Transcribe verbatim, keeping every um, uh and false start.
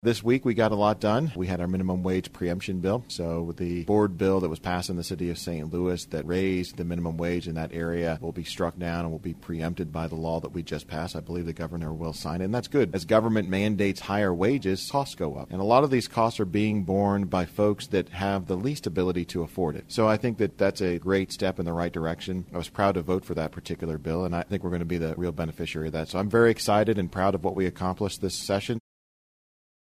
This week we got a lot done. We had our minimum wage preemption bill. So the board bill that was passed in the city of Saint Louis that raised the minimum wage in that area will be struck down and will be preempted by the law that we just passed. I believe the governor will sign it, and that's good. As government mandates higher wages, costs go up. And a lot of these costs are being borne by folks that have the least ability to afford it. So I think that that's a great step in the right direction. I was proud to vote for that particular bill, and I think we're going to be the real beneficiary of that. So I'm very excited and proud of what we accomplished this session.